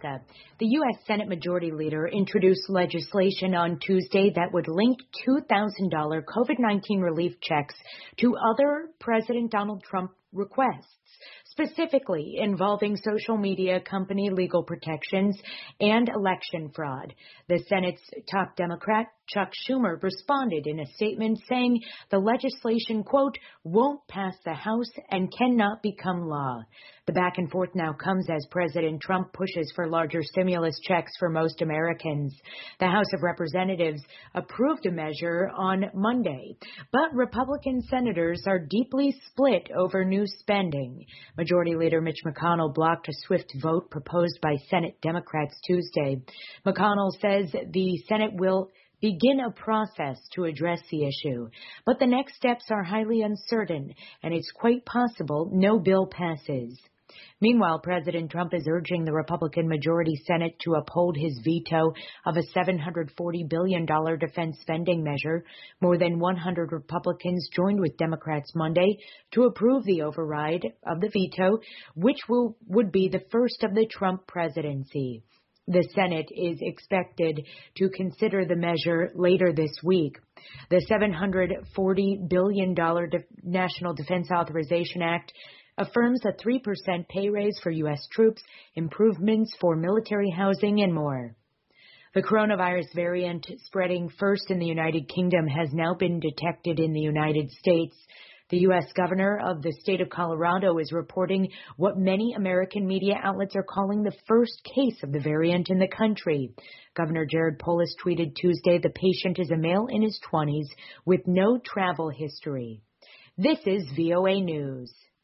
America. The U.S. Senate Majority Leader introduced legislation on Tuesday that would link $2,000 COVID-19 relief checks to other President Donald Trump requests, specifically involving social media company legal protections and election fraud. The Senate's top Democrat, Chuck Schumer, responded in a statement saying the legislation, quote, won't pass the House and cannot become law. The back and forth now comes as President Trump pushes for larger stimulus checks for most Americans. The House of Representatives approved a measure on Monday, but Republican senators are deeply split over new spending. Majority Leader Mitch McConnell blocked a swift vote proposed by Senate Democrats Tuesday. McConnell says the Senate will begin a process to address the issue, but the next steps are highly uncertain, and it's quite possible no bill passes. Meanwhile, President Trump is urging the Republican majority Senate to uphold his veto of a $740 billion defense spending measure. More than 100 Republicans joined with Democrats Monday to approve the override of the veto, which would be the first of the Trump presidency. The Senate is expected to consider the measure later this week. The $740 billion National Defense Authorization Act affirms a 3% pay raise for U.S. troops, improvements for military housing, and more. The coronavirus variant spreading first in the United Kingdom has now been detected in the United States. The U.S. governor of the state of Colorado is reporting what many American media outlets are calling the first case of the variant in the country. Governor Jared Polis tweeted Tuesday the patient is a male in his 20s with no travel history. This is VOA News.